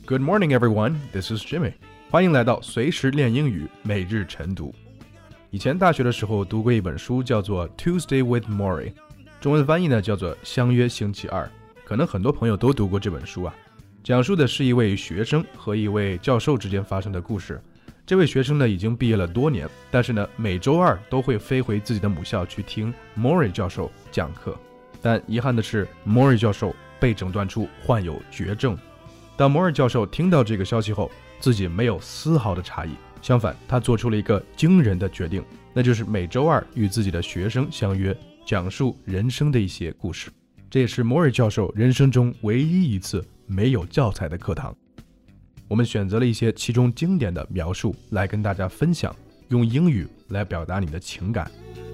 Good morning, everyone. This is Jimmy. 欢迎来到随时练英语每日晨读。以前大学的时候读过一本书，叫做 Tuesday with Morrie， 中文翻译呢叫做相约星期二。可能很多朋友都读过这本书啊。讲述的是一位学生和一位教授之间发生的故事。这位学生呢已经毕业了多年，但是呢每周二都会飞回自己的母校去听 Morrie 教授讲课。但遗憾的是 Morrie 教授被诊断出患有绝症。当 Morrie 教授听到这个消息后，自己没有丝毫的诧异，相反他做出了一个惊人的决定，那就是每周二与自己的学生相约，讲述人生的一些故事。这也是 Morrie 教授人生中唯一一次没有教材的课堂。我们选择了一些其中经典的描述来跟大家分享，用英语来表达你的情感。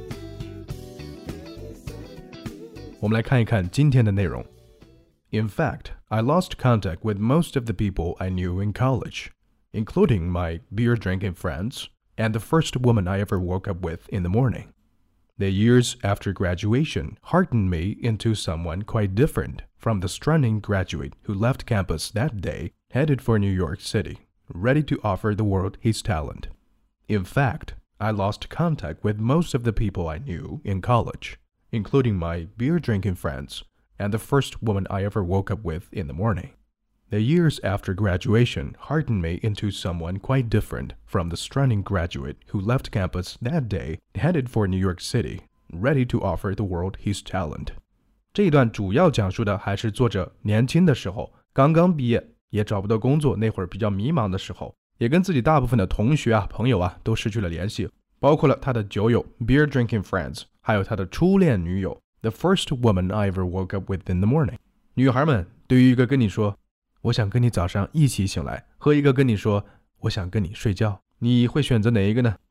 我们来看一看今天的内容。In fact, I lost contact with most of the people I knew in college, including my beer-drinking friends and the first woman I ever woke up with in the morning. The years after graduation hardened me into someone quite different from the stunning graduate who left campus that day, headed for New York City, ready to offer the world his talent. In fact, I lost contact with most of the people I knew in college, including my beer-drinking friends and the first woman I ever woke up with in the morning. The years after graduation hardened me into someone quite different from the stunning graduate who left campus that day, headed for New York City, ready to offer the world his talent. 这一段主要讲述的还是作者年轻的时候，刚刚毕业，也找不到工作，那会儿比较迷茫的时候，也跟自己大部分的同学啊、朋友啊都失去了联系，包括了他的酒友 beer drinking friends， 还有他的初恋女友 the first woman I ever woke up with in the morning。 女孩们，对于一个跟你说我想跟你早上一起醒来，和一个跟你说我想跟你睡觉，你会选择哪一个呢？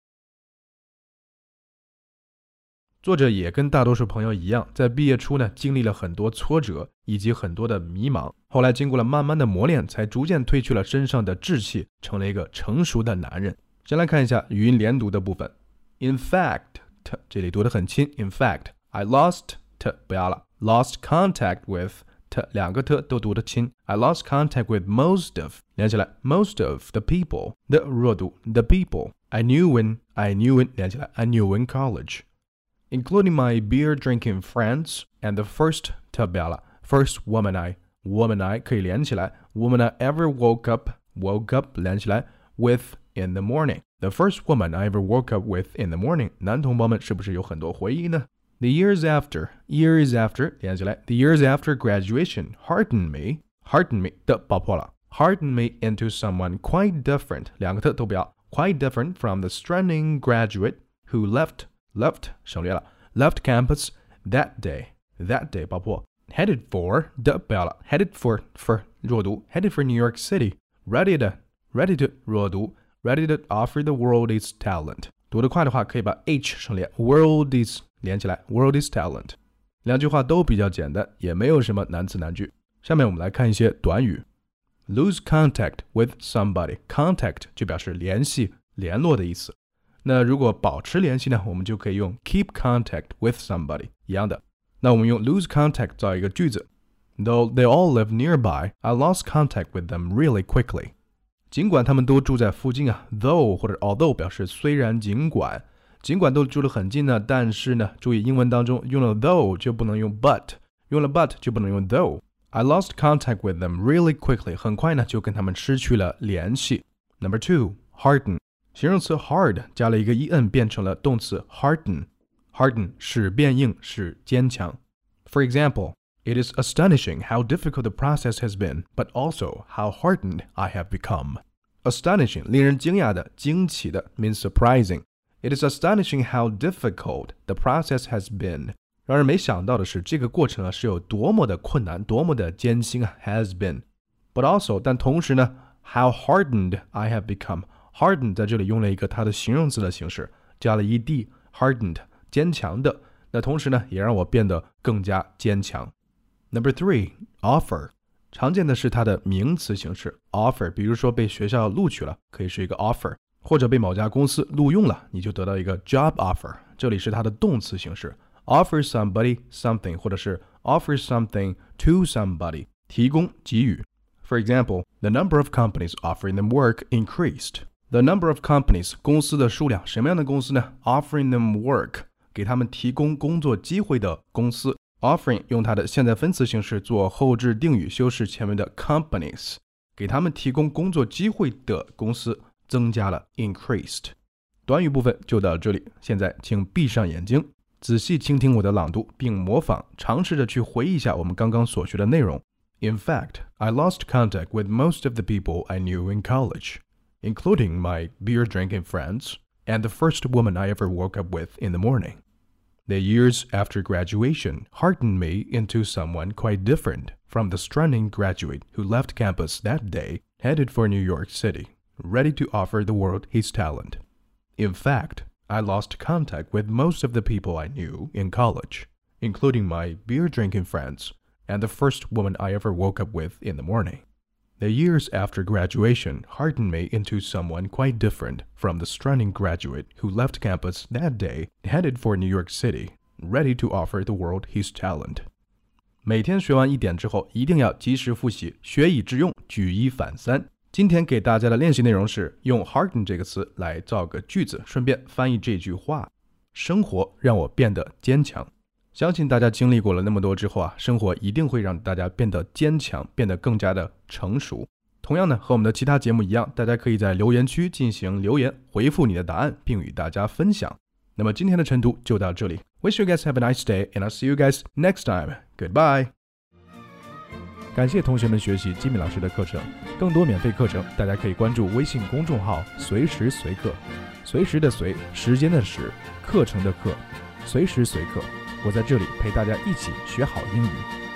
作者也跟大多数朋友一样，在毕业初呢经历了很多挫折以及很多的迷茫，后来经过了慢慢的磨练，才逐渐褪去了身上的稚气，成了一个成熟的男人。先来看一下语音连读的部分。 In fact, 这里读得很轻。 In fact, I lost 不要了， lost contact with 两个都读得轻。 I lost contact with most of 连起来 most of the people 的弱读 the people I knew in 连起来 I knew in college, including my beer drinking friends and the first 不要了 first woman I 可以连起来 woman I ever woke up 连起来 with in the morning, the first woman I ever woke up with in the morning。 男同胞们是不是有很多回忆呢？ The years after 连起来 the years after graduation hardened me 的爆破了 hardened me into someone quite different 两个都不要 quite different from the stunning graduate who left 省略了 left campus that day 爆破 headed for 的不要了 headed for 弱读 headed for New York City ready to 弱读 ready to offer the world its talent。 读得快的话可以把 H 省略 world is 连起来 world is talent。 两句话都比较简单，也没有什么难词难句。下面我们来看一些短语。 lose contact with somebody， contact 就表示联系联络的意思。那如果保持联系呢，我们就可以用 keep contact with somebody 一样的。那我们用 lose contact 造一个句子。 Though they all live nearby, I lost contact with them really quickly。 尽管他们都住在附近啊， though 或者 although 表示虽然尽管都住得很近呢，但是呢，注意英文当中用了 though 就不能用 but， 用了 but 就不能用 though。 I lost contact with them really quickly， 很快呢就跟他们失去了联系。 Number 2 harden， 形容词 hard 加了一个 en 变成了动词 harden 使变硬，使坚强。 For example, it is astonishing how difficult the process has been, but also how hardened I have become. Astonishing 令人惊讶的，惊奇的 means surprising。 It is astonishing how difficult the process has been。 让人没想到的是，这个过程是有多么的困难，多么的艰辛has been。 But also 但同时呢 how hardened I have become。 Hardened 在这里用了一个它的形容词的形式，加了 ed hardened 坚强的，那同时呢也让我变得更加坚强。 Number 3 offer， 常见的是它的名词形式 offer， 比如说被学校录取了，可以是一个 offer， 或者被某家公司录用了，你就得到一个 job offer， 这里是它的动词形式 offer somebody something， 或者是 offer something to somebody， 提供给予。 For example, the number of companies offering them work increased. The number of companies 公司的数量，什么样的公司呢？ Offering them work 给他们提供工作机会的公司。Offering 用它的现在分词形式做后置定语，修饰前面的 companies， 给他们提供工作机会的公司增加了 increased。短语部分就到这里，现在请闭上眼睛，仔细倾听我的朗读，并模仿，尝试着去回忆一下我们刚刚所学的内容。In fact, I lost contact with most of the people I knew in college, including my beer-drinking friends and the first woman I ever woke up with in the morning. The years after graduation hardened me into someone quite different from the stunning graduate who left campus that day, headed for New York City, ready to offer the world his talent. In fact, I lost contact with most of the people I knew in college, including my beer-drinking friends and the first woman I ever woke up with in the morning. The years after graduation hardened me into someone quite different from the stunning graduate who left campus that day, headed for New York City, ready to offer the world his talent. 每天学完一点之后，一定要及时复习，学以致用，举一反三。今天给大家的练习内容是用 harden 这个词来造个句子，顺便翻译这句话：生活让我变得坚强。相信大家经历过了那么多之后啊，生活一定会让大家变得坚强，变得更加的成熟。同样呢，和我们的其他节目一样，大家可以在留言区进行留言，回复你的答案，并与大家分享。那么今天的晨读就到这里。Wish you guys have a nice day, and I'll see you guys next time. Goodbye. 感谢同学们学习吉米老师的课程，更多免费课程，大家可以关注微信公众号“随时随课”，随时的随，时间的时，课程的课，随时随课。我在这里陪大家一起学好英语。